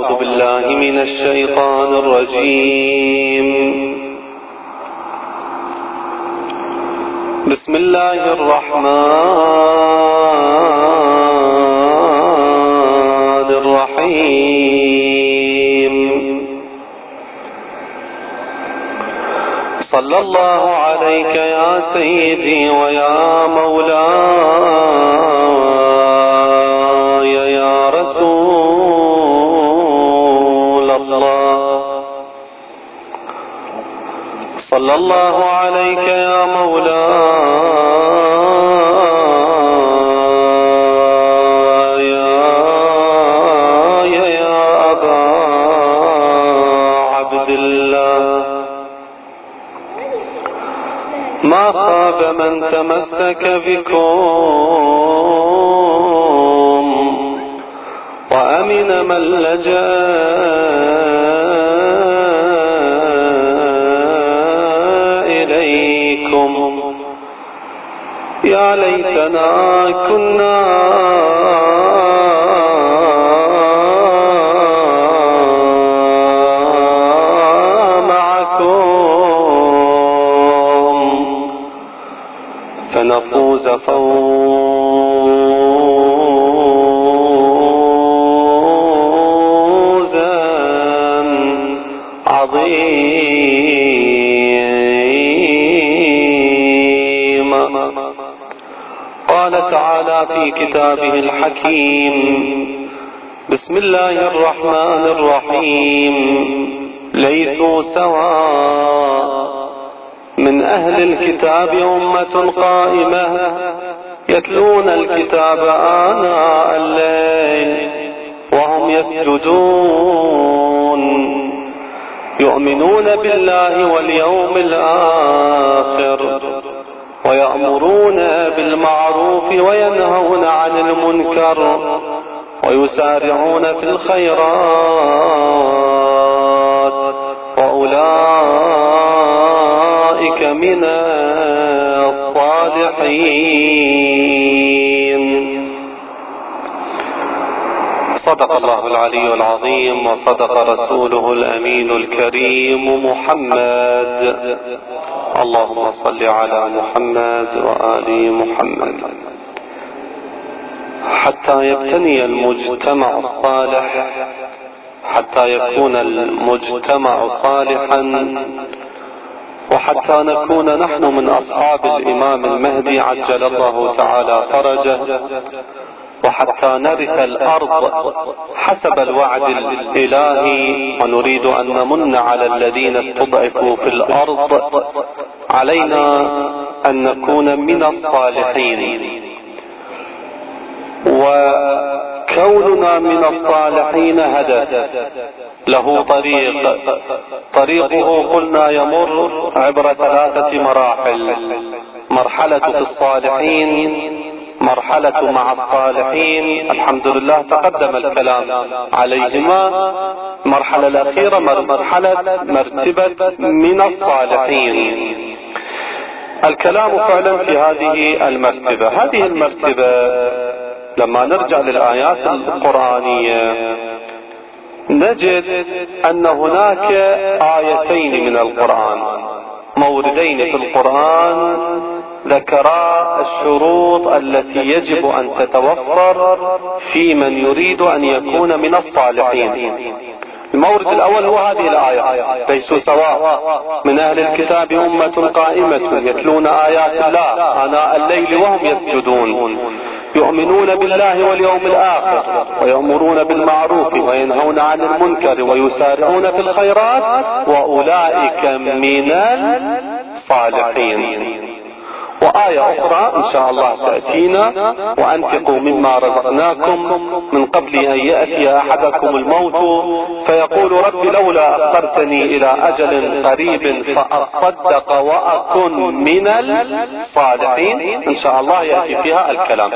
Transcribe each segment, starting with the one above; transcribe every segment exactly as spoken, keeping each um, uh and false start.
أعوذ بالله من الشيطان الرجيم. بسم الله الرحمن الرحيم. صلى الله عليك يا سيدي ويا مولاي يا رسول الله. صلى الله عليك يا مولاي يا أبا عبد الله. ما خاب من تمسك بكم وأمن من لجأ إليكم. يا ليتنا كنا فنفوز فوزا عظيما. قال تعالى في كتابه الحكيم: بسم الله الرحمن الرحيم. ليسوا سواء من أهل الكتاب أمة قائمة يتلون الكتاب آناء الليل وهم يسجدون يؤمنون بالله واليوم الآخر ويأمرون بالمعروف وينهون عن المنكر ويسارعون في الخيرات وأولئك من الصالحين. صدق الله العلي العظيم وصدق رسوله الأمين الكريم محمد. اللهم صل على محمد وآل محمد. حتى يبتني المجتمع الصالح، حتى يكون المجتمع صالحا، وحتى نكون نحن من أصحاب الإمام المهدي عجل الله تعالى فرجه، وحتى نرث الأرض حسب الوعد الإلهي ونريد أن نمن على الذين استضعفوا في الأرض، علينا أن نكون من الصالحين. وكوننا من الصالحين هدف له طريق، طريقه قلنا يمر عبر ثلاثة مراحل: مرحلة في الصالحين، مرحلة مع الصالحين، الحمد لله تقدم الكلام عليهما، المرحلة الأخيرة مرحلة مرتبة من الصالحين. الكلام فعلا في هذه المرتبة. هذه المرتبة لما نرجع للآيات القرآنية نجد أن هناك آيتين من القرآن، موردين في القرآن ذكرا الشروط التي يجب أن تتوفر في من يريد أن يكون من الصالحين. المورد الأول هو هذه الآية: ليسوا سواء من أهل الكتاب أمة قائمة يتلون آيات الله آناء الليل وهم يسجدون يؤمنون بالله واليوم الآخر ويأمرون بالمعروف وينهون عن المنكر ويسارعون في الخيرات وأولئك من الصالحين. وآية أخرى إن شاء الله تأتينا: وأنفقوا مما رزقناكم من قبل أن يأتي أحدكم الموت فيقول رب لولا أخرتني إلى أجل قريب فأصدق وأكن من الصالحين. إن شاء الله يأتي فيها الكلام.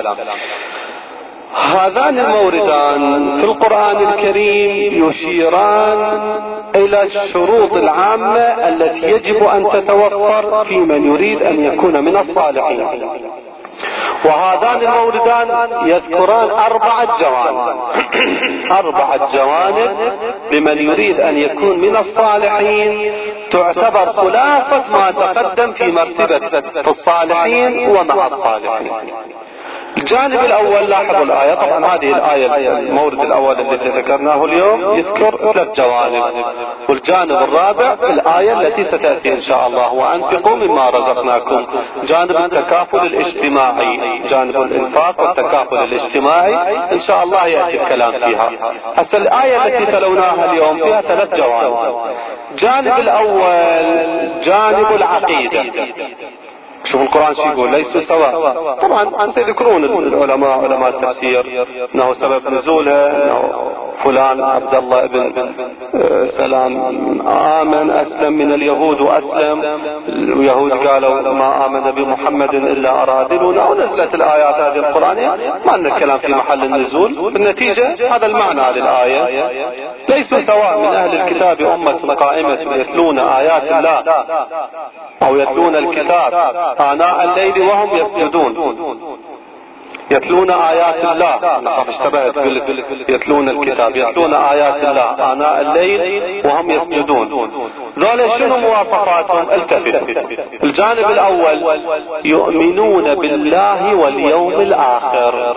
هذان الموردان في القرآن الكريم يشيران إلى الشروط العامة التي يجب أن تتوفر في من يريد أن يكون من الصالحين. وهذان الموردان يذكران أربعة جوانب أربعة جوانب لمن يريد أن يكون من الصالحين، تعتبر خلاصة ما تقدم في مرتبة الصالحين ومع الصالحين. الجانب الأول، لاحظوا الآية، طبعا هذه الآية المورد الأول الذي ذكرناه اليوم يذكر ثلاث جوانب، والجانب الرابع الآية التي ستأتي إن شاء الله، وأنفقوا مما رزقناكم، جانب التكافل الاجتماعي، جانب الإنفاق والتكافل الاجتماعي إن شاء الله يأتي الكلام فيها. هسه الآية التي تلوناها اليوم فيها ثلاث جوانب. الجانب الأول جانب العقيدة. شوف القرآن شو يقول، ليسوا سواء. طبعا سيذكرون العلماء علماء التفسير انه سبب نزوله انه فلان عبد الله بن سلام آمن أسلم من اليهود وأسلم، اليهود قالوا ما آمن بمحمد إلا أرادلنا، ونزلت الآيات هذه القرآنية. ما عندنا كلام في محل النزول، بالنتيجة هذا المعنى للآية، ليسوا سواء من أهل الكتاب أمة قائمة يتلون آيات الله أو يتلون الكتاب آناء الليل وهم يسجدون، يتلون آيات الله، نصف اشتبهت يتلون الكتاب، يتلون آيات الله آناء الليل وهم يسجدون. ذولا شنو مواصفاتهم؟ التفتوا. الجانب الأول يؤمنون بالله واليوم الآخر،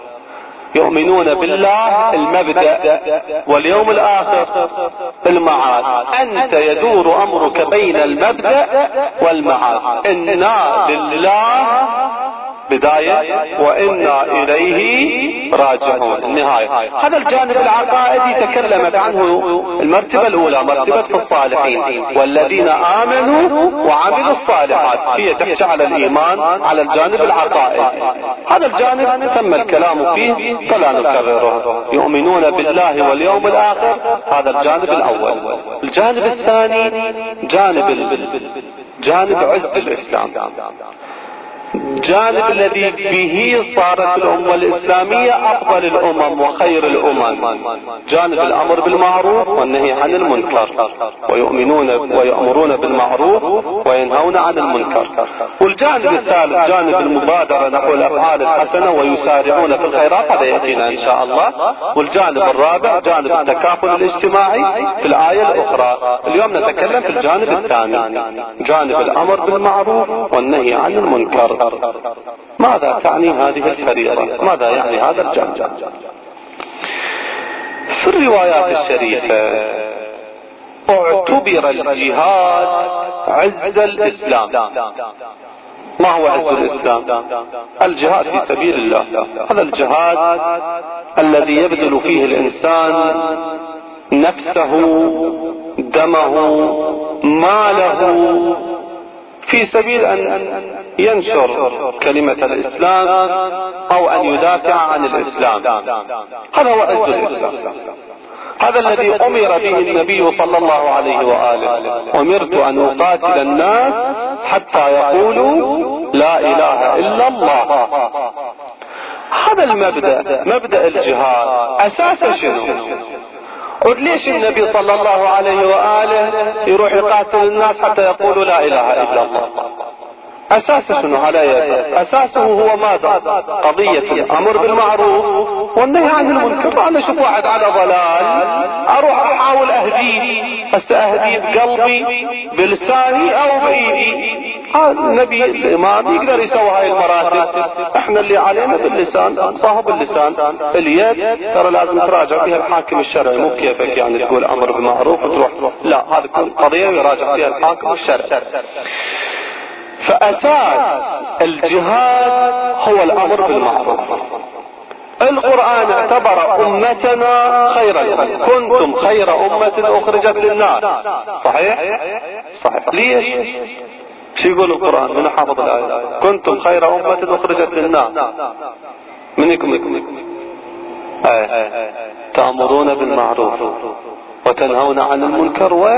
يؤمنون بالله المبدأ واليوم الآخر المعاد. أنت يدور أمرك بين المبدأ والمعاد، إنا لله بداية وإنا إليه راجعون النهاية. هذا الجانب العقائدي تكلمت عنه المرتبة الأولى، مرتبة الصالحين، والذين آمنوا وعملوا الصالحات، هي تحكي على الإيمان على الجانب العقائدي. هذا الجانب تم الكلام فيه فلا نكرره، يؤمنون بالله واليوم الآخر، هذا الجانب الأول. الجانب الثاني جانب جانب عز الإسلام، جانب الذي به صارت الأمة الإسلامية أفضل الأمم وخير الأمم، جانب الأمر بالمعروف والنهي عن المنكر، ويؤمنون ويأمرون بالمعروف وينهون عن المنكر. والجانب الثالث جانب المبادرة نحو الأفعال الحسنة ويسارعون في الخيرات، هذا يأتينا إن شاء الله. والجانب الرابع جانب التكافل الاجتماعي في الآية الأخرى. اليوم نتكلم في الجانب الثاني، جانب الأمر بالمعروف والنهي عن المنكر. ماذا تعني هذه الفريضة؟ ماذا يعني هذا الجانب؟ في الروايات الشريفة اعتبر الجهاد عز الإسلام. ما هو عز الإسلام؟ الجهاد في سبيل الله، هذا الجهاد الذي يبذل فيه الإنسان نفسه دمه ماله في سبيل أن ينشر كلمة الإسلام أو أن يدافع عن الإسلام، هذا هو عز الإسلام. هذا الذي أمر به النبي صلى الله عليه وآله، أمرت أن أقاتل الناس حتى يقولوا لا إله إلا الله. هذا المبدأ، مبدأ الجهاد، أساسه شنو؟ وليش النبي صلى الله عليه وآله يروح يقاتل الناس حتى يقولوا لا إله إلا الله؟ أساسه شنو؟ على أساس أساسه هو ماذا؟ قضية الأمر بالمعروف والنهي عن المنكر. أنا أشوف واحد على ضلال أروح أحاول أهديه، بس أهديه بقلبي بلساني أو بإيدي. النبي الإمام يقدر يسوي هاي المراتب، احنا اللي علينا باللسان، صاحب باللسان. اليد ترى لازم تراجع فيها الحاكم الشرعي، مو كيفك يعني تقول أمر بالمعروف وتروح، لا، هذه قضية يراجع فيها الحاكم الشرعي. فأساس الجهاد هو الأمر بالمعروف. القرآن اعتبر أمتنا خير الأمم، كنتم خير أمة أخرجت للناس. صحيح؟ صحيح. ليش؟ شو يقول القرآن؟ من حافظ الآية؟ كنتم خير أمة أخرجت للناس. منكم آه. تأمرون بالمعروف وتنهون عن المنكر و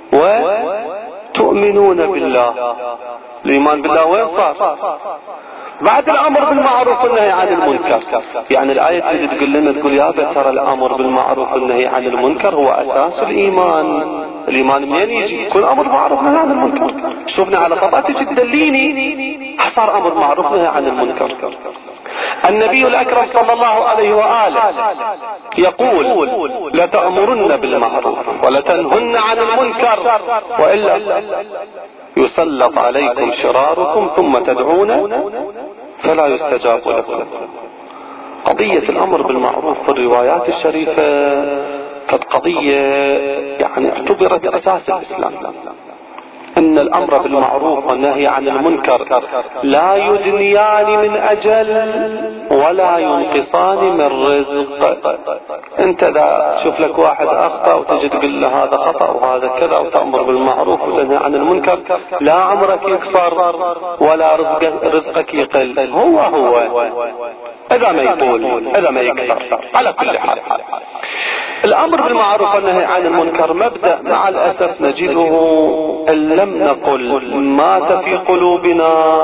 وتؤمنون بالله. الإيمان بالله وين صار؟ بعد الامر بالمعروف والنهي عن المنكر. يعني الايه اللي تقول لنا تقول يا ترى الامر بالمعروف والنهي عن المنكر هو اساس الايمان. الايمان منين يجي؟ يكون امر معروف نهي عن المنكر. شوفنا على خطأ تجي تدليني صار امر معروف نهي عن المنكر. النبي الاكرم صلى الله عليه واله يقول لتأمرن بالمعروف ولتنهن عن المنكر والا يسلط عليكم شراركم ثم تدعون فلا يستجاب لكم. قضية الامر بالمعروف في الروايات الشريفة قد قضية يعني اعتبرت اساس الاسلام. ان الامر بالمعروف والنهي عن المنكر لا يدنيان من اجل ولا ينقصان من رزق. انت اذا شوف لك واحد اخطأ وتجي تقول له هذا خطأ وهذا كذا وتأمر بالمعروف وتنهي عن المنكر، لا عمرك يكسر ولا رزقك, رزقك يقل، هو هو اذا ما يطول اذا ما يكثر. على كل حال الامر بالمعروف والنهي عن المنكر مبدأ مع الاسف نجده ان لم نقل مات في قلوبنا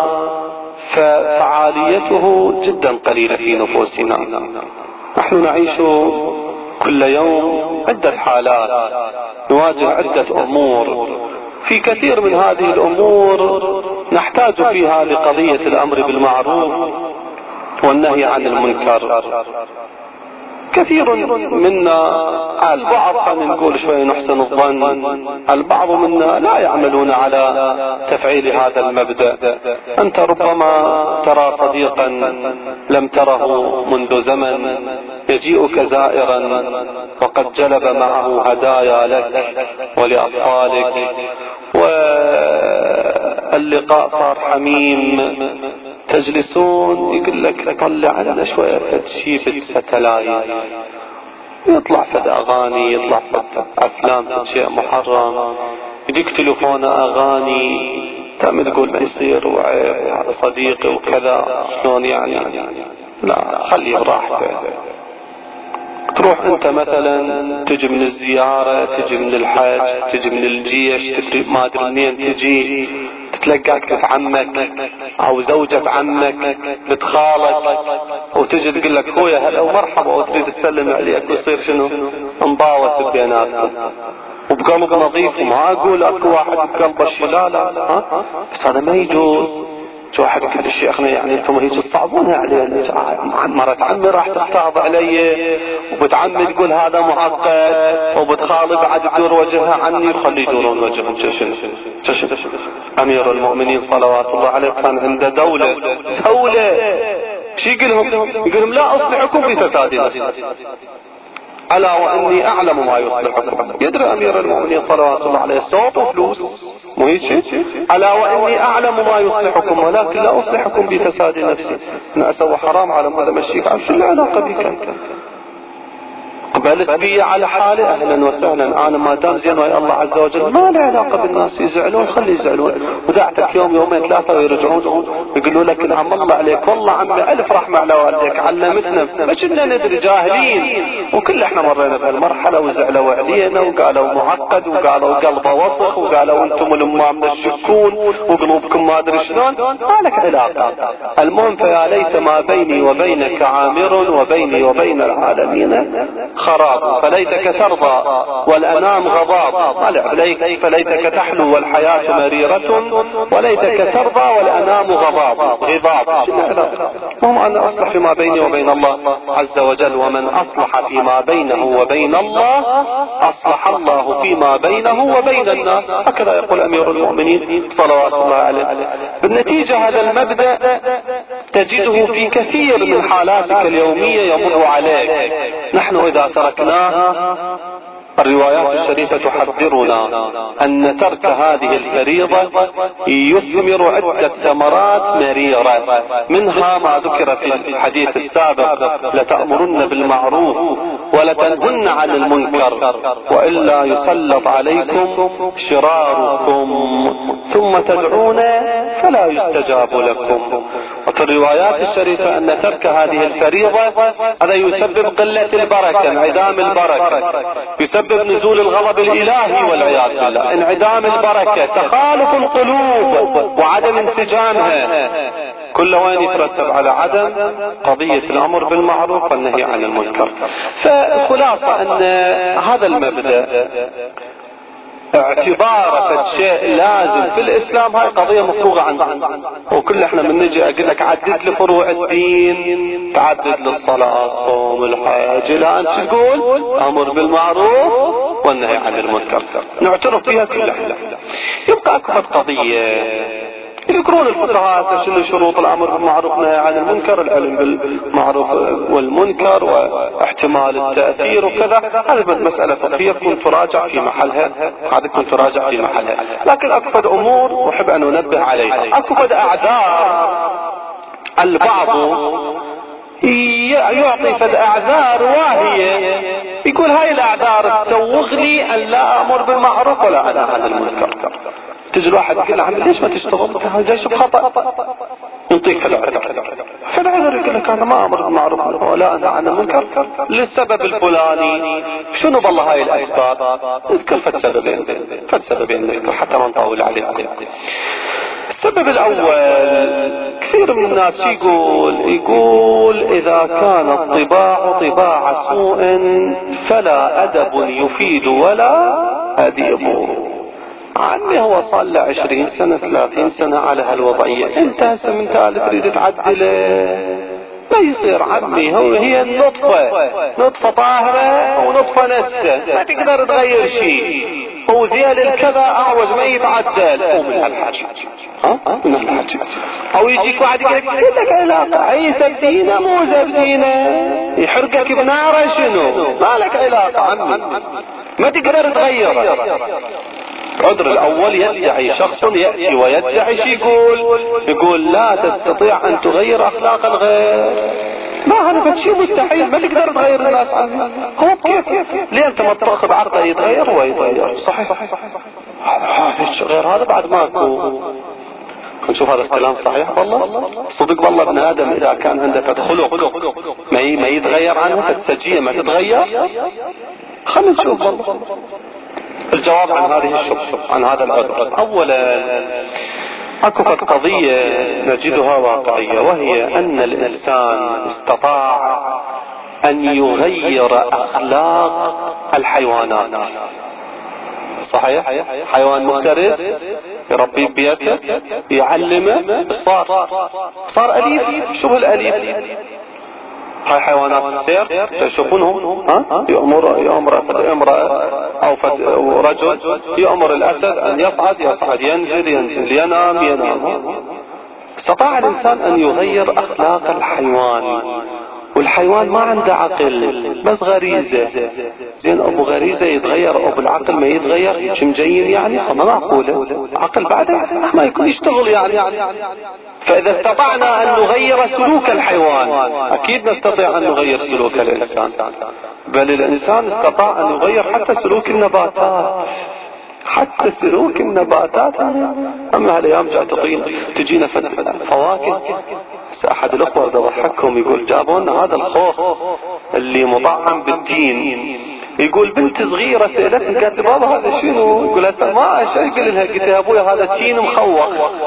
ففعاليته جدا قليلة في نفوسنا. نحن نعيش كل يوم عدة حالات، نواجه عدة امور، في كثير من هذه الامور نحتاج فيها لقضية الامر بالمعروف والنهي عن المنكر. كثير منا البعض خلينا نقول شوي نحسن الظن، البعض منا لا يعملون على تفعيل هذا المبدأ. انت ربما ترى صديقا لم تره منذ زمن يجيئك زائرا وقد جلب معه هدايا لك ولأطفالك واللقاء صار حميم، تجلسون يقول لك طلع لنا شوية شيء فتلاي، يطلع فد اغاني، يطلع فد افلام، فد شيء محرم، يديك تليفون اغاني، تعمل تقول ما يصير وعيب هذا صديقي وكذا شلون يعني. لا خليه براحته. تروح انت مثلا تجي من الزيارة، تجي من الحج، تجي من الجيش، تدري ما ادري منين تجي، تتلقاك بنت عمك او زوجة عمك بنت خالك وتجي تقول لك خويا هلا ومرحبا وتريد تسلم عليك ويصير شنو مضاوس بيناتكم وبقلب نظيف. وما اقول اكو واحد بقلبه شي، لا لا ها بس هذا ما يجوز. شو واحد يقول الشيخنا يعني انتم هيك تصعبونها علي، مرت عمي راح تفتاض علي وبتعمي تقول هذا معقد وبتخالي بعد تدور وجهها عني وخلي يدورون وجههم. ششن ششن امير المؤمنين صلوات الله عليه كان عنده دولة دولة شو يقولهم؟ يقولهم لا اصلحكم في فساد نفسي ألا وإني أعلم ما يصلحكم. يدري أمير المؤمنين صلوات الله عليه صوت وفلوس مو هيك؟ ألا وإني أعلم ما يصلحكم ولكن لا أصلحكم بفساد نفسي. أنا أسوي حرام على ماذا مشيك عم شو العلاقة بك؟ قبلت بي على حالي اهلا وسهلا، انا ما دام زين ويا الله عز وجل ما له علاقه بالناس، يزعلون خلي يزعلون. ودعتك يوم يومين ثلاثه ويرجعون يقولوا لك نعم الله عليك والله عمي الف رحمه على والديك علمتنا، ما كنا ندري جاهلين وكل احنا مرينا بهالمرحله وزعلوا علينا وقالوا معقد وقالوا قلبه وسخ وقالوا انتم الامام من الشكون وقلوبكم ما ادري شلون. ما لك علاقه. المهم فيا ليت ما بيني وبينك عامر وبيني وبين العالمين خراب، فليتك ترضى والأنام غضاب، عليك فليتك تحلو والحياة مريرة وليتك ترضى والأنام غضاب غضاب. هم أنا أصلح فيما بيني وبين الله عز وجل، ومن أصلح فيما بينه وبين الله أصلح الله فيما بينه وبين الناس. هكذا يقول أمير المؤمنين صلوات الله عليه. بالنتيجة هذا المبدأ تجده في كثير من حالاتك اليومية يمر عليك. نحن إذا تركناه الروايات الشريفة تحذرنا أن ترك هذه الفريضة يثمر عدة ثمرات مريرة، منها ما ذكر في الحديث السابق لتأمرن بالمعروف ولتنهن عن المنكر وإلا يسلط عليكم شراركم ثم تدعون فلا يستجاب لكم. وفي الروايات الشريفة أن ترك هذه الفريضة هذا يسبب قلة البركة، انعدام البركة، يسبب نزول الغضب الإلهي والعياذ بالله، انعدام البركة، تخالف القلوب وعدم انسجامها. كل وين يترتب على عدم قضية الأمر بالمعروف والنهي عن المنكر. فالخلاصة أن هذا المبدأ اعتباره شيء لازم في الإسلام هاي قضية مفروغة عنها. وكل احنا من نجي أقول لك عدد لفروع الدين، تعدد للصلاة الصوم الحج، لا أنت تقول أمر بالمعروف والنهي عن المنكر نعترف بها كلها. يبقى أكبر قضية يذكرون الفقهاء شنو شروط الامر بالمعروف والنهي عن المنكر، العلم بالمعروف والمنكر واحتمال التاثير وكذا. هذه مساله فقهيه كنت تراجع في محلها، هذه كنت تراجع في محلها. لكن اكفد امور احب ان انبه عليها. اكفد اعذار البعض يعطي فد اعذار واهية، يقول هاي الاعذار تسوغ لي ان لا امر بالمعروف ولا انهى عن المنكر. تجي الواحد يقول له ليش ما تشتغل؟ جاي شوف خطأ، يعطيك العذر. فالعذر يقول لك انا ما امر بالمعروف ولا انهى عن المنكر للسبب الفلاني. شنو بالله هاي الاسباب؟ اذكر فد سببين، فد سببين نذكر حتى ما نطول عليه. السبب الاول كثير من الناس يقول يقول اذا كان الطباع طباع سوء فلا ادب يفيد ولا اديب. عني هو صار له عشرين سنة ثلاثين سنة على هالوضعية، انت هسه من ثالث تريد تعدله؟ ما يصير عمي. هو هي النطفة نطفة طاهرة ونطفة نجسة، ما تقدر تغير شيء. هو ذيل الكذا اعوج ما يتعدل، هو من هالحكي ها من هالحكي. او يجيك واحد يقول لك علاقة عيسى بدينه موسى بدينه يحرقك بناره، شنو ما لك علاقة عمي، ما تقدر تغيره. العذر الاول يدعي شخص يأتي ويدعي شي يقول يقول لا تستطيع ان تغير اخلاق الغير. ما هذا فشي مستحيل، ما تقدر تغير الناس عنه. هو كيف ليه انت ما تاخذ عرضه يتغير هو يتغير؟ صحيح هذا غير هذا بعد ماكو. نشوف هذا الكلام صحيح والله صدق والله. ابن ادم اذا كان عنده خلق ما ما يتغير عنه، السجيه ما تتغير. خلينا نشوف والله الجواب عن هذه الشبهة عن هذا العذر. اولا اكو قضية نجدها واقعية، وهي ان الانسان استطاع ان يغير اخلاق الحيوانات. صحيح حيوان مفترس يربيه ببيته يعلمه صار صار اليف. شو الاليف؟ هاي حيوانات السير تشوفونهم ها يأمر يأمر امرأة او رجل يأمر الاسد ان يصعد يصعد، ينزل ينزل، ينام ينام. استطاع الانسان ان يغير اخلاق الحيوان، والحيوان ما عنده عقل بس غريزة. زين ابو غريزة يتغير ابو العقل ما يتغير؟ شو مجين يعني؟ فما معقولة عقل بعده ما يكون يشتغل يعني. فاذا استطعنا ان نغير سلوك الحيوان اكيد نستطيع ان نغير سلوك الانسان. بل الانسان استطاع ان يغير حتى سلوك النباتات، حتى سلوك النباتات. اما هالايام جاء تجينا فواكه. احد الاخوة ضحكهم يقول جابونا هذا الخوخ اللي مطعم بالتين. يقول بنت صغيرة سألتني قالت لي بابا هذا شنو؟ يقول هسه ما اشي. يقول لها قلت يا ابويا هذا تين مخوخ.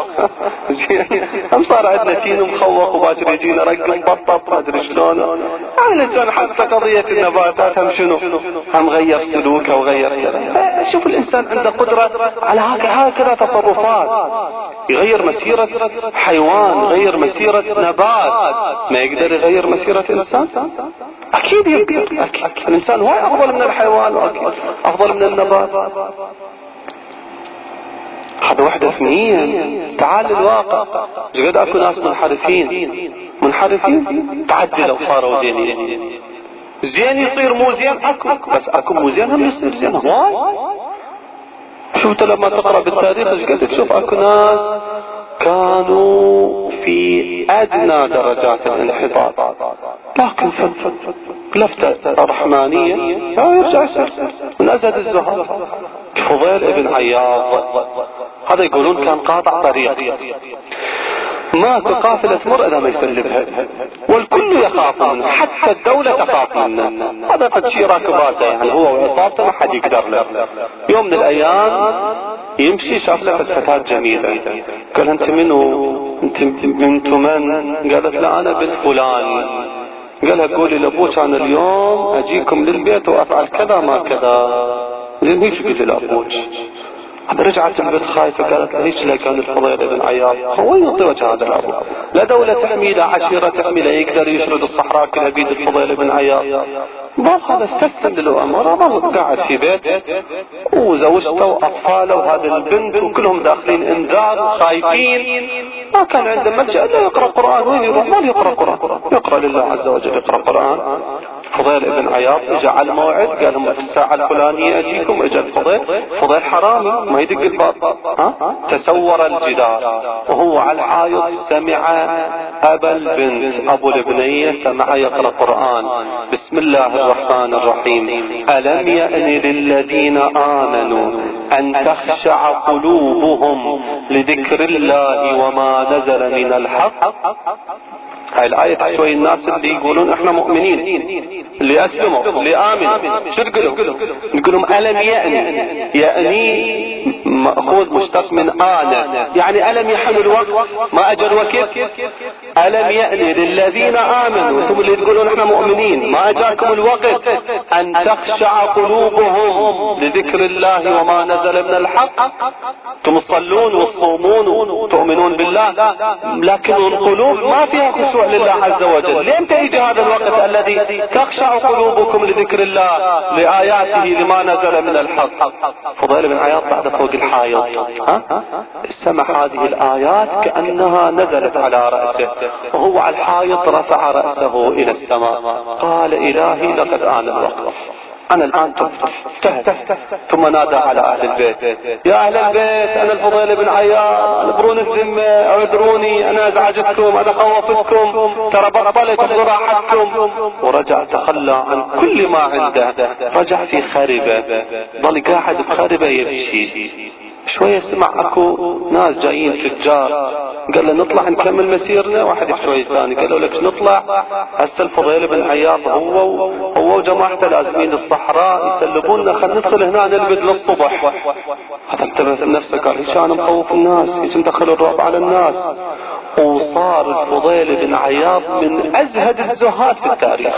هم صار عندنا تين مخوخ وباكر يجينا رقم بطط ما ادري شلون. يعني الانسان حتى قضية النباتات هم شنو هم غير سلوكه وغير كذا. شوف الانسان عنده قدرة على هكذا تصرفات، يغير مسيرة حيوان، يغير مسيرة نبات. ما يقدر يغير مسيرة انسان؟ اكيد يقدر. أكيد. الانسان هو افضل من الحيوان واكيد افضل من النبات. هذا وحدة اثنين. تعال الواقع قد اكو ناس منحرفين منحرفين تعدلوا صاروا زينين. زين يصير مو زين اكو، بس اكو مو زين هم يصير زين. هواي شوفت لما تقرأ بالتاريخ قد تشوف اكو ناس كانوا في ادنى درجات الانحطاط، لكن لفتة رحمانية يرجع يصير من ازهد الزهاد. فضيل ابن عياض هذا يقولون كان قاطع طريق، ماكو قافلة تمر اذا ما يسلمها، والكل يخاف منه، حتى الدولة تخاف منه. هذا قد شيء راكب راسه يعني هو وعصابته ما حد يقدر له. يوم من الايام يمشي شاف له فتاة جميلة، قال انت منو؟ انت بنت من؟ قالت لا انا بنت فلان. قالها قولي لابوك انا اليوم اجيكم للبيت وافعل كذا ما كذا. زين هيش قلت لابوك. رجعت البيت خايفة، قالت له هيش لك كان الفضيل بن عياض هو يعطي وجه هذا الابو، لا دولة تحمي لا عشيرة تحمي لا يقدر يشرد الصحراء كلها بيد الفضيل بن عياض. ظل هذا استسلم للأمر، ظل قاعد في بيت وزوجته وأطفاله وهذا البنت وكلهم داخلين انذار وخايفين. ما كان عنده ملجأ إلا يقرأ قرآن. وين يروح؟ ما يقرأ قرآن، يقرأ لله عز وجل، يقرأ قرآن. فضيل بن عياض اجى على الموعد، قال لهم في الساعة الفلانية اجيكم. اجى الفضيل، فضيل حرامي ما يدق الباب، ها تسور الجدار وهو على الحائط سمع ابا البنت ابو البنية سمع يقرأ قرآن. بسم الله الرحمن الرحيم. ألم يأن للذين آمنوا أن تخشع قلوبهم لذكر الله وما نزل من الحق. هاي الآية شوي الناس اللي يقولون احنا مؤمنين، اللي اسلموا اللي آمنوا شو تقولون؟ نقولهم ألم يأني. يأني مأخوذ مشتق من آن، يعني ألم يحن الوقت ما أجى الوقت. ألم يأني للذين آمنوا، انتم اللي تقولون احنا مؤمنين ما أجاكم الوقت أن تخشع قلوبهم لذكر الله وما نزل من الحق. انتم تصلون وتصومون وتؤمنون بالله لكن القلوب ما فيها خشوع لله عز وجل. لين يجي هذا الوقت الذي تخشع قلوبكم لذكر الله لآياته لما نزل من الحق. فضيل بن عياض بعد فوق الحائط ها سمع هذه الآيات كأنها نزلت على رأسه، وهو على الحائط رفع رأسه إلى السماء قال إلهي لقد آن الوقت، أنا الآن تهت. ثم نادى على أهل البيت، يا أهل البيت أنا الفضيل بن عياض، ابرون الذمة، اعذروني أنا أزعجتكم، أنا خوفتكم، ترى بطلت راحتكم. ورجع تخلى عن كل ما عنده، رجع في خربة، ضل قاعد بخربة يمشي. شوية سمع اكو ناس جايين تجار، قال له نطلع نكمل مسيرنا. واحد شوية ثاني قال له لك نطلع، هسه الفضيل بن عياض هو هو وجماعته لازمين الصحراء يسلبوننا، خلينا ندخل هنا نلبد للصبح. هذا انتبه لنفسه قال ايش انا مخوف الناس، ايش ندخل الرعب على الناس. وصار الفضيل بن عياض من ازهد الزهاد في التاريخ،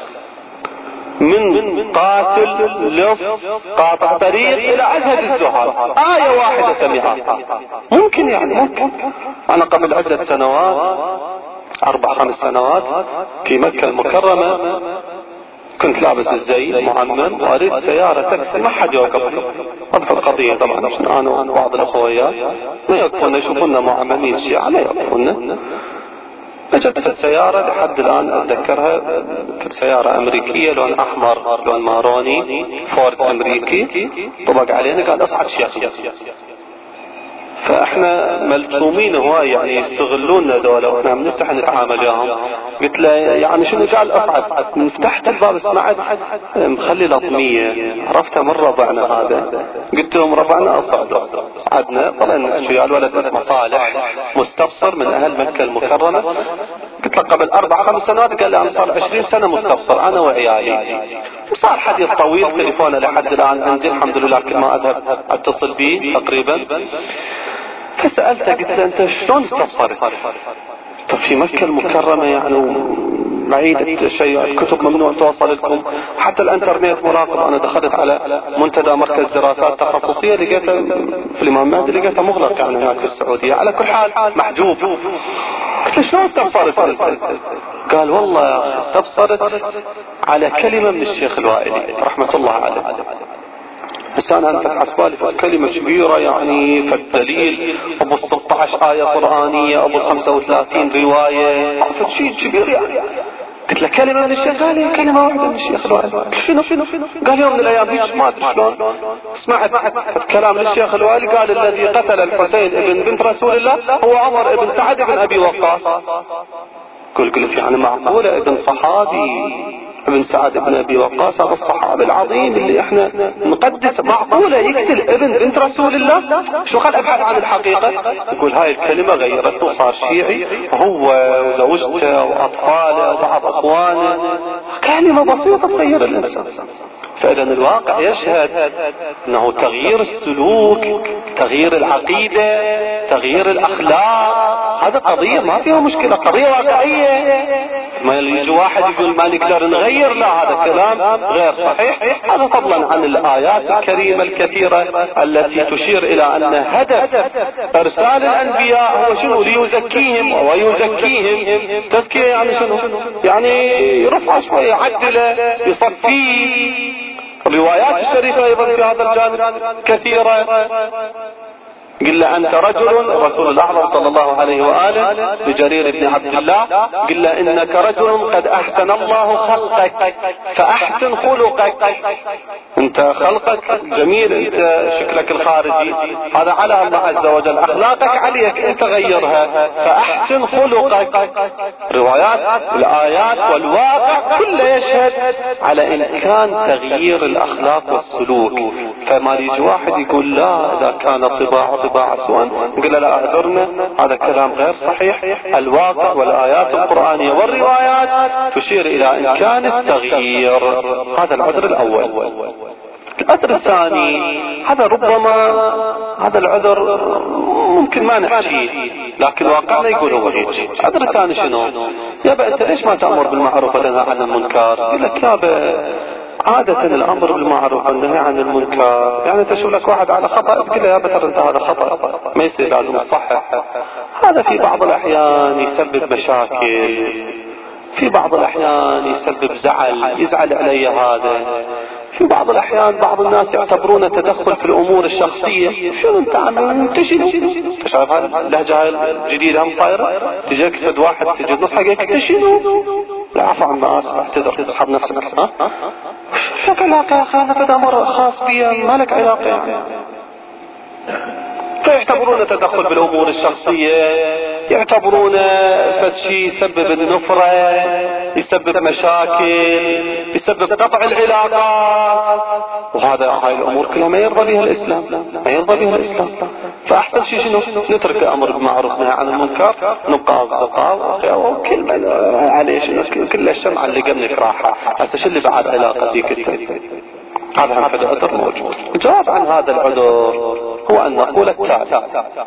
من قاتل لص قاطع طريق الى ازهد الزهاد. آية واحدة سمعها ممكن يعني ممكن. انا قبل عدة سنوات اربع خمس سنوات في مكة المكرمة كنت لابس الزي معمم واريد سيارة تاكسي ما حد يوقف. اضف القضية طبعا عشان انا وبعض الاخويا ما يوقفون يشوفونا معممين شيعة لا يوقفونا. اجت في السيارة لحد الان اتذكرها، في سيارة امريكية لون احمر لون ماروني فورد امريكي، طبق علينا قال اصعد شيخ. فاحنا ملتومين هواي يعني يستغلوننا ذولا واحنا بنستحي نتعامل وياهم. قلت له يعني شنو قال اصعد؟ فتحت الباب سمعت مخلي لطمية، عرفتها من ربعنا هذا. قلت لهم ربعنا اصعدوا، صعدنا طلعنا شوية. الولد اسمه صالح مستبصر من اهل مكة المكرمة، قلت له قبل اربع خمس سنوات، قال لي انا صار عشرين سنة مستبصر انا وعيالي. وصار حديث طويل، تليفونه لحد الان عندي الحمد لله، كل ما اذهب اتصل به تقريبا. فسألته قلت له انت شلون استبصرت؟ طب في مكة المكرمة يعني بعيد شيء، الكتب ممنوع توصل لكم، حتى الانترنت مراقب. انا دخلت على منتدى مركز دراسات تخصصية لقيته في الامام مهدي، لقيته مغلق يعني هناك في السعودية. على كل حال محجوب. قلت له شلون استبصرت؟ قال والله يا اخي استبصرت على كلمة من الشيخ الوائلي رحمة الله عليه. بس انا انت حسبالي كلمة كبيرة يعني، فالدليل ابو ستة عشر آية قرآنية، ابو خمسة وثلاثين رواية، فشيء كبير يعني. قلت له كلمة من الشيخ؟ قال لي كلمة واحدة من الشيخ الوائلي. شنو شنو قال يوم من الايام هيك ما ادري شلون سمعت كلام الشيخ الوائلي، قال الذي قتل الحسين ابن بنت رسول الله هو عمر ابن سعد بن ابي وقاص. قلت يعني معقولة ابن صحابي ابن سعد بن ابي وقاص هذا الصحابي العظيم اللي احنا نقدس، معقولة يقتل ابن بنت رسول الله؟ شو قال ابحث عن الحقيقة؟ يقول هاي الكلمة غيرته وصار شيعي، هو وزوجته واطفاله وبعض اخوانه. كلمة بسيطة تغير الانسان. فإذا الواقع يشهد أنه تغيير السلوك، تغيير العقيدة، تغيير الأخلاق، هذا قضية ما فيها مشكلة، قضية واقعية. ما يجي واحد يقول ما نقدر نغير، لا، هذا كلام غير صحيح. هذا فضلا عن الآيات الكريمة الكثيرة التي تشير إلى أن هدف إرسال الأنبياء هو شنو؟ ليزكيهم ويزكيهم. تزكية يعني شنو؟ يعني يرفع شوية، يعدله، يصفيه. الروايات الشريفة أيضا في هذا الجانب كثيرة. قل له أنت رجل، الرسول الأعظم صلى الله عليه وآله لجرير بن عبد الله قل له إنك رجل قد أحسن الله خلقك فأحسن خلقك. أنت خلقك جميل، أنت شكلك الخارجي هذا على الله عز وجل، أخلاقك عليك أنت غيرها، فأحسن خلقك. روايات الآيات والواقع كله يشهد على إمكان تغيير الأخلاق والسلوك. فما يجي واحد يقول لا إذا كان طباع طباع سوء، نقول لا أعذرنا، هذا كلام غير صحيح. الواقع والآيات القرآنية والروايات تشير إلى إمكان التغيير. هذا العذر الأول. العذر الثاني هذا ربما هذا العذر ممكن ما نحكيه، لكن واقعنا يقول هو هيك. العذر الثاني شنو؟ يابا أنت ليش ما تأمر بالمعروف وتنهى عن المنكر؟ يقول لك يابا عادة الأمر بالمعروف والنهي عن المنكر، يعني تشوف لك واحد على خطأ تقول له يا بتر انت هذا خطأ، ما يصير، لازم تصحح. هذا في بعض الأحيان يسبب مشاكل، في بعض الأحيان يسبب زعل، يزعل علي هذا. في بعض الأحيان بعض الناس يعتبرون تدخل في الأمور الشخصية. شنو انت عم تشنو؟ شايف هذا اللهجة الجديدة هم صايرة؟ تجيك فد واحد تجي نصحك تشنو؟ لا عفوا عن الناس، اعتذر، تصحب نفسك. ها؟ لك علاقة يا أخي، هذا قد أمر خاص بي، ما لك علاقة يعني. فيعتبرون تدخل بالأمور الشخصية، يعتبرون فشي يسبب النفرة، يسبب مشاكل، يسبب قطع العلاقات، وهذا هاي الأمور كلها ما يرضى بها الإسلام، ما يرضى بها الإسلام. فأحسن شيء شنو؟ نترك الأمر بالمعروف نهي عن المنكر، نبقى أصدقاء وكل من عليه شنو، كل الشمعة اللي قبلك راحة. هسه شو اللي بعد علاقة فيك انت؟ هذا هم هذا عذر موجود. الجواب عن هذا العذر هو أن نقول التالي: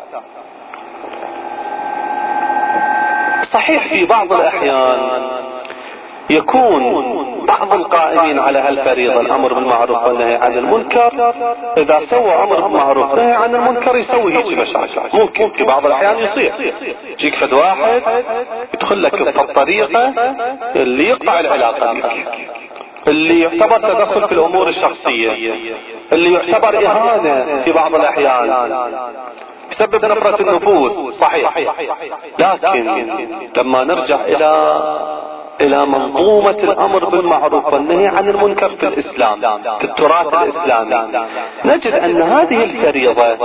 صحيح في بعض الأحيان يكون بعض القائمين على هالفريضة الأمر بالمعروف والنهي عن المنكر إذا سوى أمر بالمعروف والنهي عن المنكر يسوي هيك مشاكل. ممكن في بعض الأحيان يصير يجيك فد واحد يدخل لك بالطريقة اللي يقطع العلاقة بك، اللي يعتبر تدخل في الأمور الشخصية، اللي يعتبر إهانة في بعض الأحيان، يسبب نفرة النفوس. صحيح، لكن لما نرجع إلى إلى منظومة الأمر بالمعروف والنهي عن المنكر في الإسلام، في التراث الإسلامي، نجد أن هذه الفريضة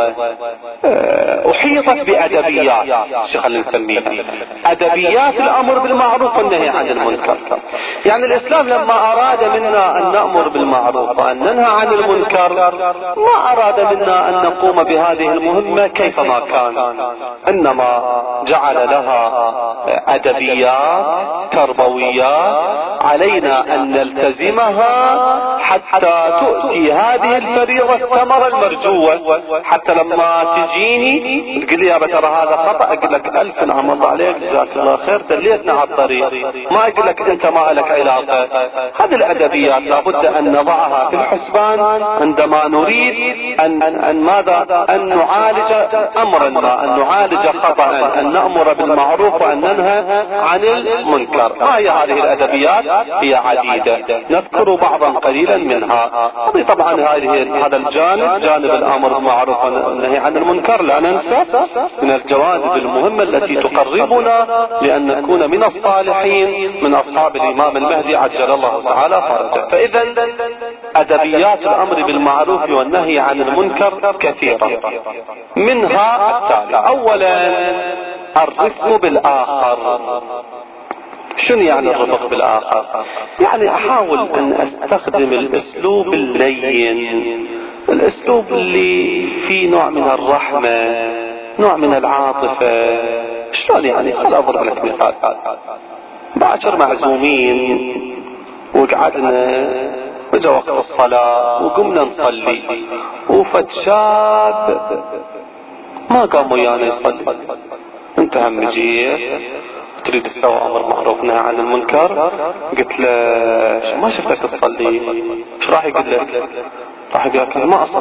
أحيطت بأدبيات، شو خلينا نسميها أدبيات الأمر بالمعروف والنهي عن المنكر. يعني الإسلام لما أراد منا أن نأمر بالمعروف وأن ننهى عن المنكر ما أراد منا أن نقوم بهذه المهمة كيفما كان، إنما جعل لها أدبيات تربوية علينا أن نلتزمها حتى تؤتي هذه الفريضة الثمرة المرجوة. حتى لما تجيني تقول لي يا ترى هذا خطأ، أقول لك ألف نعم الله عليك، جزاك الله خير، دليتنا على الطريق، ما أقول لك أنت ما لك علاقة. هذه الأدبيات لابد أن نضعها في الحسبان عندما نريد أن, أن ماذا أن نعالج أمرا ما، أن نعالج خطأ، أن نأمر بالمعروف وأن ننهى عن المنكر. ما هي هذه الأدبيات؟ هي عديدة، نذكر بعضا قليلا منها. هذه طبعا هذه هذا الجانب، جانب الأمر بالمعروف والنهي عن المنكر، لا ننسى من الجوانب المهمة التي تقربنا لأن نكون من الصالحين من أصحاب الإمام المهدي عجل الله تعالى فرجه. فإذا أدبيات الأمر بالمعروف والنهي عن المنكر كثيرة، منها التالي: أولا الرفق بالآخر. شنو يعني الرفق بالآخر؟ يعني احاول ان استخدم الاسلوب اللين، الاسلوب اللي فيه نوع من الرحمة، نوع من العاطفة. شلون يعني؟ خل اضرب لك مثال. باكر معزومين وقعدنا وجا وقت الصلاة وقمنا نصلي، وفد شاب ما قام ويانا يصلي. انت هم جيت تريد تسوي امر معروف نهي عن المنكر، قلت له ما شفتك تصلي، ايش راح يقول لك؟ راح يقول لك ما اصلي.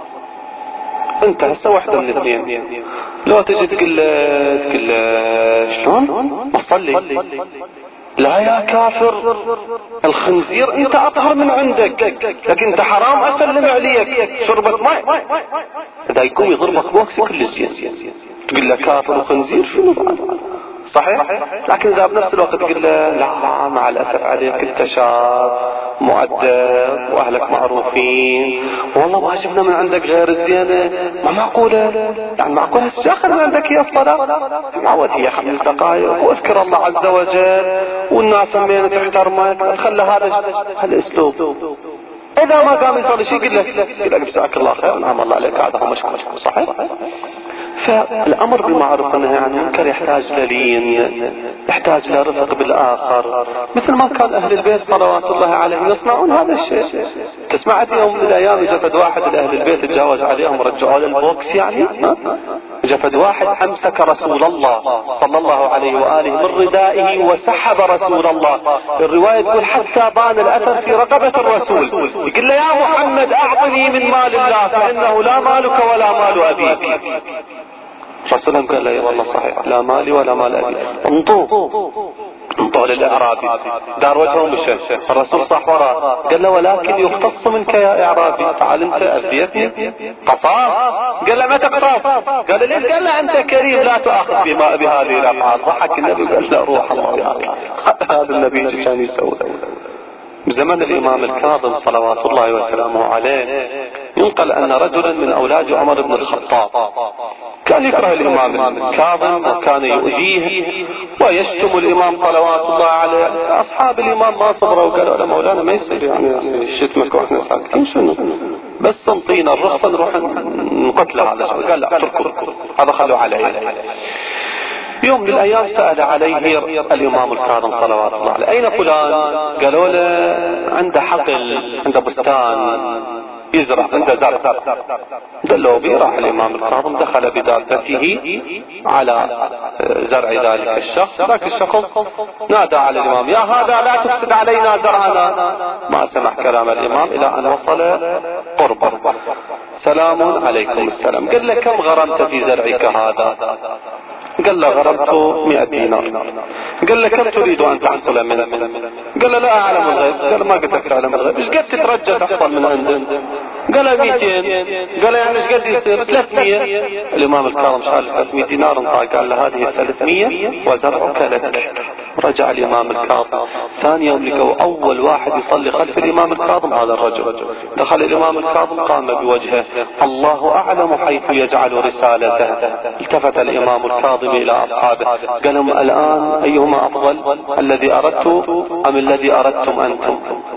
انت هسه واحدة من الاثنين، لو تجي تقول له تقول له شلون ما تصلي؟ لا يا كافر الخنزير انت اطهر من عندك، لكن انت حرام اسلم عليك شربة ماء. اذا يقوم يضربك بوكس كل زين، تقول له كافر وخنزير شنو بعد؟ صحيح؟ لكن اذا بنفس الوقت تقول له لا مع الاسف عليك انت شاب مؤدب واهلك معروفين، والله ما شفنا من عندك غير الزينه، ما معقوله يعني معقوله تاخذ من عندك هي الصلاه؟ معود هي خمس دقائق واذكر الله عز وجل والناس مين تحترمك، خلى هذا الاسلوب. اذا ما قام يصلي شيء يقول لك يقول لك جزاك الله خير نعم الله عليك هذا هو مشكور. صحيح؟ فالامر بالمعروف والنهي عن المنكر يحتاج للين، يحتاج لرفق بالاخر، مثل ما كان اهل البيت صلوات الله عليهم يصنعون هذا الشيء. تسمعت يوم من الايام جفد واحد لاهل البيت تجاوز عليهم رجعوا له البوكس، يعني جفد واحد امسك رسول الله صلى الله عليه واله من ردائه وسحب رسول الله. الروايه تقول حتى بان الاثر في رقبه الرسول، يقول له يا محمد اعطني من مال الله فانه لا مالك ولا مال ابيك. الرسول قال له والله صحيح لا مالي ولا مال ابي. انطوه انطوه للاعرابي دار وجهه مشى. الرسول صح وراه قال له ولكن يختص منك يا اعرابي، تعال انت اذيتني قصاص. قال له متى قصاص؟ قال ليش؟ قال له انت كريم لا تؤاخذ بما بهذه الافعال. ضحك النبي قال له روح الله يا هذا النبي كان يسوي. بزمن الامام الكاظم صلوات الله وسلامه عليه ينقل ان رجلا من اولاد عمر بن الخطاب كان يكره الامام الكاظم وكان يؤذيه ويشتم الامام صلوات الله عليه. اصحاب الامام ما صبروا وقالوا له مولانا ما يصير يعني شتمك واحنا ساكتين، شنو بس انطينا الرخصه نروح نقتله على شو. قال لا اتركوا هذا خلوا عليه. يوم من الايام سأل عليه الامام الكاظم صلوات الله عليه اين فلان؟ قالوا له عنده حقل عنده بستان يزرع عنده زرع. دلوا به راح الامام الكاظم دخل بدابته على زرع ذلك الشخص. ذاك الشخص نادى على الامام يا هذا لا تفسد علينا زرعنا. ما سمع كلام الامام الى ان وصل قربه. سلام عليكم السلام. قال له كم غرمت في زرعك هذا؟ قال له غرمته مئة دينار. قال له كم تريد ان تحصل منه؟ قال له لا اعلم الغيب. قال ما قلت لك تعلم الغيب، ايش قد تترجى تحصل من عنده؟ قال له مئتين. قال له يعني ايش قد يصير؟ ثلاثمية. الامام الكاظم شال ثلاثمية دينار انطاه. قال له هذه ثلاثمية وزرعك لك. رجع الامام الكاظم ثاني يوم لقوا اول واحد يصلي خلف الامام الكاظم هذا الرجل. دخل الامام الكاظم قام بوجهه الله اعلم حيث يجعل رسالته. التفت الامام الكاظم الى اصحابه قال لهم الان ايهما افضل الذي اردت ام الذي اردتم انتم؟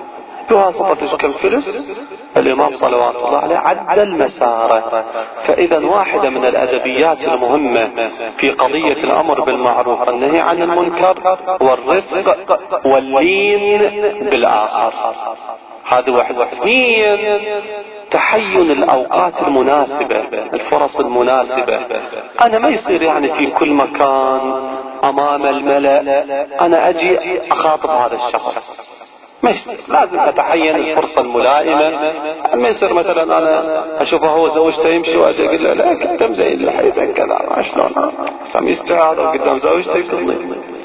بواسطة كم فلس الامام صلوات الله عليه عدل مساره. فاذا واحدة من الادبيات المهمة في قضية الامر بالمعروف والنهي عن المنكر والرفق واللين بالاخر. هذا واحد. اثنين تحين الاوقات المناسبة الفرص المناسبة. انا ما يصير يعني في كل مكان امام الملأ انا اجي اخاطب هذا الشخص، مش لازم اتحين الفرصة الملائمة. ما يصير مثلا انا اشوفه هو زوجته يمشي واجي اقول له لا كنت مزين لحيتك كذا ما شلون سامي يستعاد قدام زوجته يكذبني.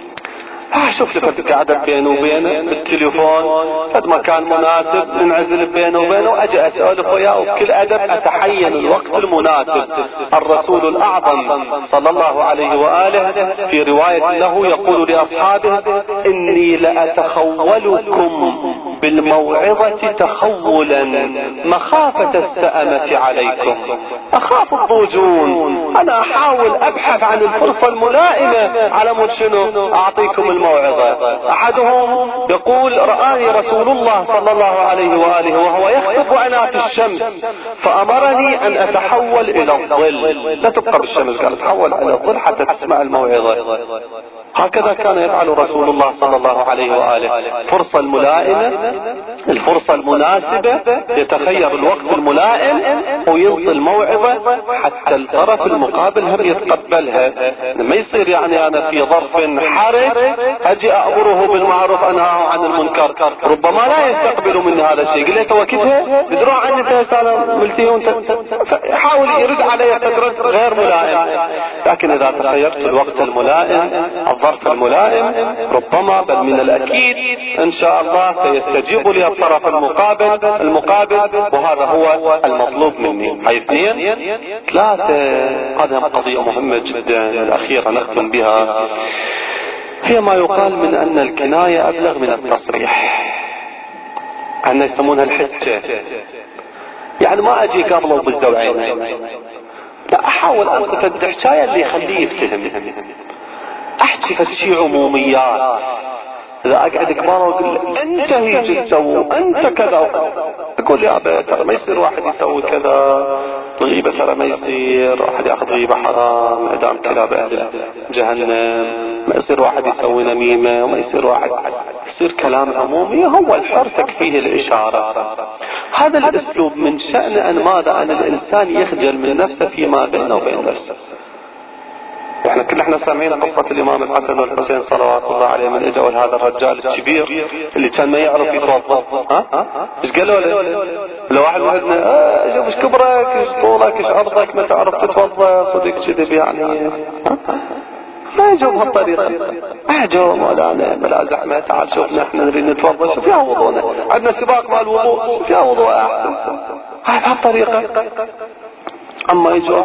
اشوف لي فد قاعدة بينه وبينه بالتليفون فد مكان مناسب ننعزل بينه وبينه واجي اسولف وياه وبكل ادب اتحين الوقت المناسب. الرسول الاعظم صلى الله عليه واله في رواية له يقول لاصحابه اني لاتخولكم بالموعظة تخولا مخافة السأمة عليكم. اخاف الضجون، انا احاول ابحث عن الفرصة الملائمة على مود شنو اعطيكم الموعظة. احدهم يقول رآني رسول الله صلى الله عليه وآله وهو يخطب وانا في الشمس فامرني ان اتحول الى الظل، لا تبقى بالشمس، قال تحول الى الظل حتى تسمع الموعظة. هكذا كان يفعل رسول الله صلى الله عليه وآله. فرصة الملائمة، الفرصة المناسبة، يتخير الوقت الملائم وينطي الموعظة حتى الطرف المقابل هم يتقبلها. ما يصير يعني انا في ظرف حرج اجي امره بالمعروف انهاه عن المنكر، ربما لا يستقبل مني هذا الشيء، قلت وكتها بدروا عني ثلاثة ملتي وانت يحاول يرد علي قدرة غير ملائم. لكن اذا تخيرت الوقت الملائم، الظرف الملائم، ربما بل من الاكيد ان شاء الله سيستجيب لي الطرف المقابل المقابل وهذا هو المطلوب مني. هاي اثنين. ثلاثة، هذه قضية مهمة جدا الأخيرة نختم بها، هي ما يقال من أن الكناية أبلغ من التصريح، أن يسمونها الحجة. يعني ما أجي قبله بالزوعين، لا أحاول أنقف الحكاية اللي يخليه يفتهم، أحكي فشي عموميات. إذا أقعد كبار وأقول أنت هيجي تسوي أنت كذا، أقول يا أبا ترى ما يصير واحد يسوي كذا، الغيبة ترى ما يصير واحد يأخذ غيبة حرام إعدام كلاب أهل جهنم، ما يصير واحد يسوي نميمة، وما يصير واحد يصير كلام عمومي، هو الحر تكفيه الإشارة. هذا الأسلوب من شأن أن ماذا أن الإنسان يخجل من نفسه فيما بينه وبين نفسه. احنا كل احنا سامعين قصة الامام الحسن والحسين صلوات الله عليه من اجوا هذا الرجال الكبير اللي كان ما يعرف يتوضا. ها ايش قالوا له؟ لو واحد وحدنا اه شوف ايش كبرك ايش طولك ايش عرضك ما تعرف تتوضا، صدق كذب يعني. ما يجوا بهالطريقة، اجوا مولانا بلا زحمة، تعال شوفنا احنا نريد نتوضا، شوف يا وضونا عندنا سباق مع الوضوء، شوف يا وضوء احسن. هاي بهالطريقة. اما يجوا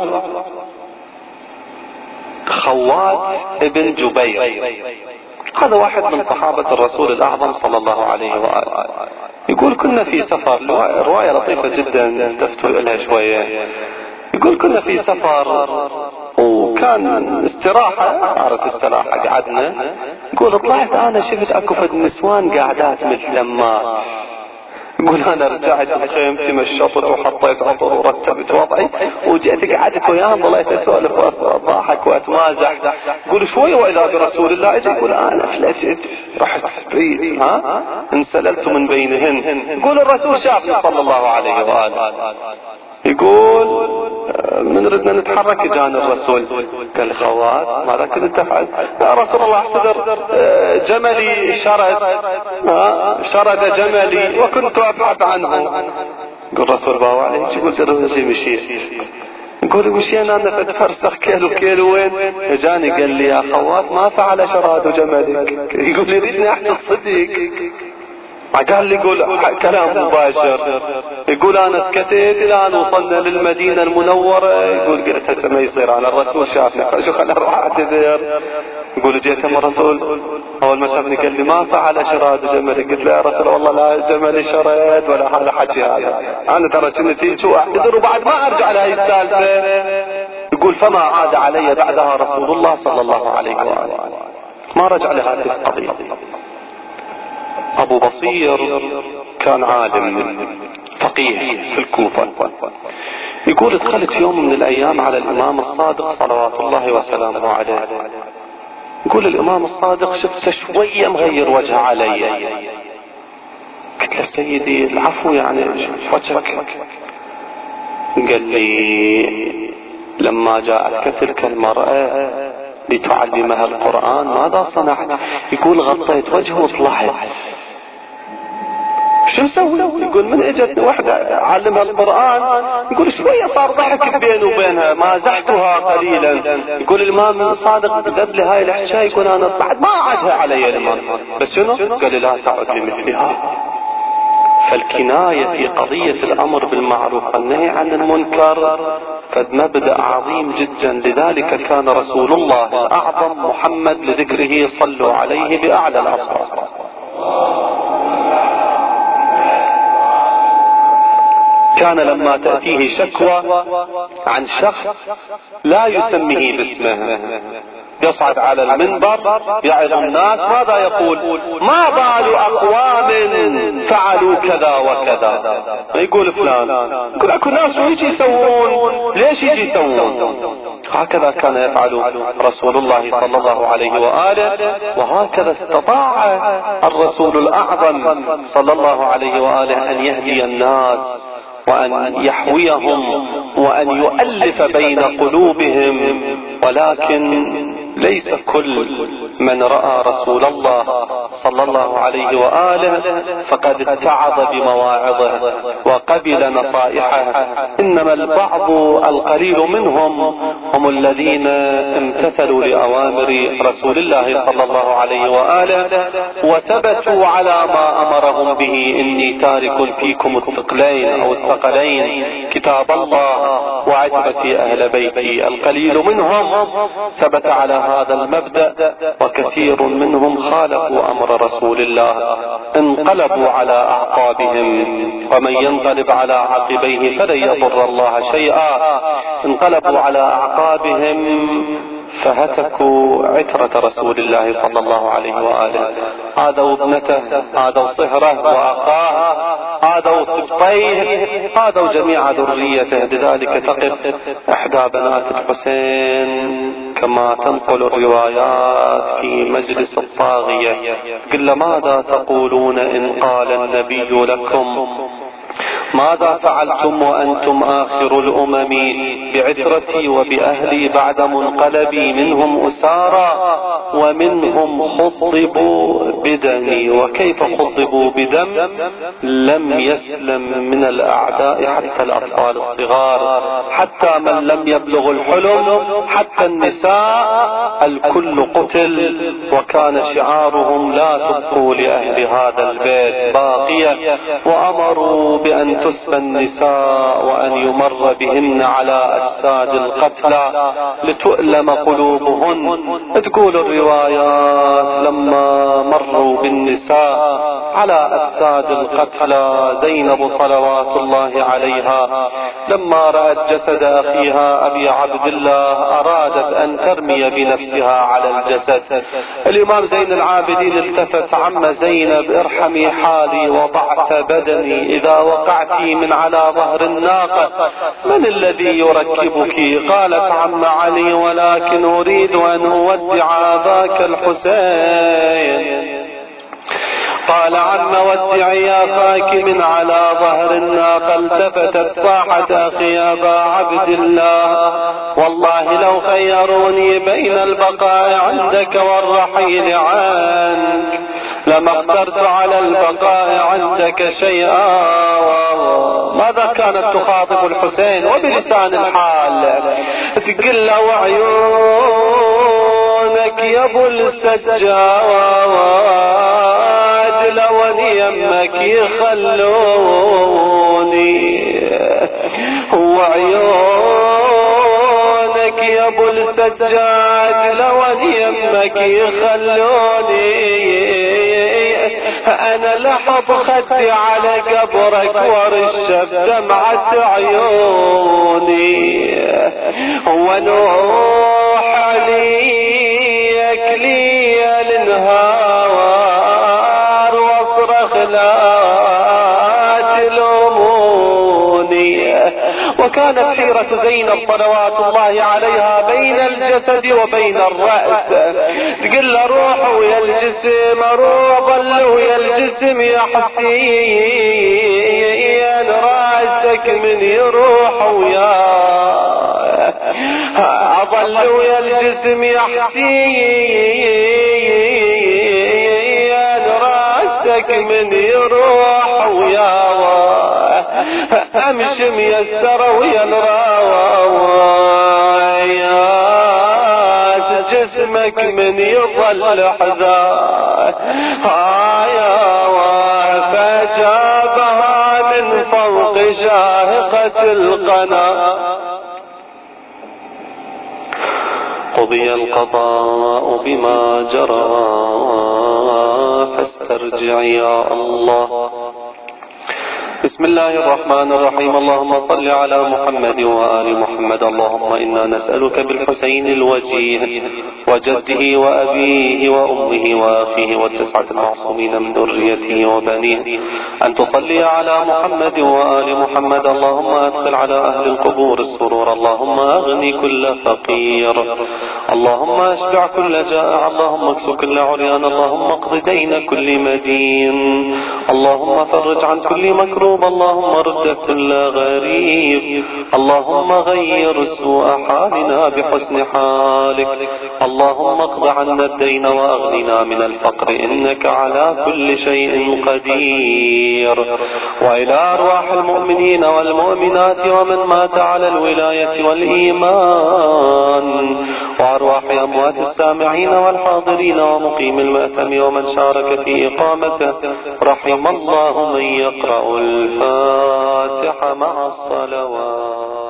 خوات ابن جبير، هذا واحد من صحابة الرسول الأعظم صلى الله عليه وآله، يقول كنا في سفر، رواية لطيفة جدا التفتوا لها شوية، يقول كنا في سفر وكان استراحة، صارت استراحة قعدنا، يقول طلعت أنا شفت أكو فد نسوان قاعدات مثل ما، يقول انا رجعت بخيمتي مشطت وحطيت عطر ورتبت وضعي وجيت قعدت وياهم ضليت اسولف واضحك واتمازح. يقول شوي واذا برسول الله اجى، يقول انا فلتت رحت بعيد، ها انسللت من بينهن. يقول الرسول شافني صلى الله عليه واله، يقول من ردنا نتحرك جانب الرسول، قال خوات ماذا كنت تفعل؟ يا رسول الله احتضر جملي شرد، شرد جملي وكنت ابحث عنه. يقول الرسول باو عليه، يقول ترى شيء مشي، يقول مشينا انا فتفرسخ كيلو كيلوين، جاني قال لي يا خوات ما فعل شراد جملك، يقول لي ردني احكي الصدق. قال لي يقول كلام مباشر، يقول انا سكتت الى ان وصلنا للمدينة المنورة، يقول قلت هسه ما يصير على الرسول شافني شو خلنا اروح اعتذر. يقول جيت من الرسول اول ما شافني قال لي ما فعل شراد جملي، قلت له يا رسول الله لا جملي شرد ولا هذا حكي، هذا انا ترى كنت هيك واعتذر وبعد ما ارجع لهي السالفة. يقول فما عاد علي بعدها رسول الله صلى الله عليه وآله، ما رجع لهذه القضية. ابو بصير كان عالم فقيه في الكوفة، يقول دخلت يوم من الايام على الامام الصادق صلوات الله وسلامه عليه، يقول الامام الصادق شفت شوية مغير وجه علي، قلت له سيدي العفو يعني وجهك. قال لي لما جاءتك تلك المرأة لتعلمها القرآن ماذا صنعت؟ يقول غطيت وجهه وطلعت. شو مسوي؟ يقول من اجت واحدة علمها القرآن، يقول شوية صار ضحك بينه وبينها مازحتها قليلا. يقول الامام الصادق ذب لي هاي الحكاية، يقول انا بعد ما عادها علي الامام، بس شنو؟ قال لا تعد لمثلها. فالكناية في قضية الامر بالمعروف والنهي عن المنكر قد مبدأ عظيم جدا، لذلك كان رسول الله الاعظم محمد لذكره صلوا عليه باعلى الاصوات كان لما تأتيه شكوى عن شخص لا يسميه باسمه يصعد على المنبر يعظ الناس، ماذا يقول؟ ما بال أقوام فعلوا كذا وكذا. يقول فلان، يقول اكو ناس يجي يسوون، ليش يجي يسوون؟ هكذا كان يفعل رسول الله صلى الله عليه وآله، وهكذا استطاع الرسول الأعظم صلى الله عليه وآله أن يهدي الناس وأن يحويهم وأن يؤلف بين قلوبهم. ولكن ليس كل من رأى رسول الله صلى الله عليه وآله فقد اتعظ بمواعظه وقبل نصائحه، إنما البعض القليل منهم هم الذين امتثلوا لأوامر رسول الله صلى الله عليه وآله وثبتوا على ما أمرهم به: إني تارك فيكم الثقلين أو الثقلين كتاب الله وعترتي أهل بيتي. القليل منهم ثبت على هذا المبدأ، وكثير منهم خالفوا أمر رسول الله، انقلبوا على أعقابهم، ومن ينقلب على عقبيه فلن يضر الله شيئا. انقلبوا على أعقابهم فهتكوا عترة رسول الله صلى الله عليه وآله، آذوا ابنته، آذوا صهره وأخاه، آذوا سبطيه، آذوا جميع ذريته. لذلك تقف إحدى بنات الحسين كما تنقل الروايات في مجلس الطاغية، قل ماذا تقولون إن قال النبي لكم ماذا فعلتم وأنتم آخر الأمم بعترتي وبأهلي بعد منقلبي، منهم أسارى ومنهم خضبوا بدمي. وكيف خضبوا بدم؟ لم يسلم من الأعداء حتى الأطفال الصغار، حتى من لم يبلغ الحلم، حتى النساء، الكل قتل. وكان شعارهم: لا تبقوا لأهل هذا البيت باقية. وأمروا بأن تسبى النساء وأن يمر بهن على أجساد القتلى لتؤلم قلوبهن. تقول الروايات لما مروا بالنساء على أجساد القتلى، زينب صلوات الله عليها لما رأت جسد أخيها أبي عبد الله أرادت أن ترمي بنفسها على الجسد. الإمام زين العابدين التفت: عم زينب ارحمي حالي وضعف بدني، إذا وقعت من على ظهر الناقة من الذي يركبك؟ قالت: عم علي، ولكن أريد أن أودع أباك الحسين. قال: عم ودعي أخاك من على ظهر الناقة. التفتت صاحت: أخي أبا عبد الله، والله لو خيروني بين البقاء عندك والرحيل عنك لما اخترت على البقاء عندك شيئا. ماذا كانت تخاطب الحسين وبلسان الحال؟ تقول له: وعيونك يا ابو السجاد لو يمك يخلوني، وعيونك يا ابو السجاد لو يمك يخلوني، أنا لحظ خدي على قبرك ورشف دمعة عيوني، ونوح عليك لي النهار واصرخ لا تلوموني. وكانت حيرة زينب صلوات الله عليها بين الجسد وبين الرأس. تقول له: روح ويا الجسم، روح ظل ويا الجسم يا حسين، رأسك من يروح ويا أظل ويا الجسم يا حسين، رأسك من يروح ويا أمشي ميسر ويا الرايات، جسمك من يظل حذاء. هايا فجابها من فوق شاهقة القنا. قضي القضاء بما جرى فاسترجع يا الله، بسم الله الرحمن الرحيم. اللهم صل على محمد وآل محمد. اللهم إنا نسألك بالحسين الوجيه وجده وأبيه وأمه وأخيه والتسعة المعصومين من ذريته وبنيه أن تصلي على محمد وآل محمد. اللهم أدخل على أهل القبور السرور. اللهم أغني كل فقير. اللهم أشبع كل جائع. اللهم اكس كل عريان. اللهم اقض دين كل مدين. اللهم فرج عن كل مكروب. اللهم رد كل غريب. اللهم غير سوء حالنا بحسن حالك. اللهم اقض عنا الدين وأغننا من الفقر إنك على كل شيء قدير. وإلى أرواح المؤمنين والمؤمنات ومن مات على الولاية والإيمان وأرواح أموات السامعين والحاضرين ومقيم المأثم ومن شارك في إقامته رحم الله من يقرأ الفاتحة مع الصلوات.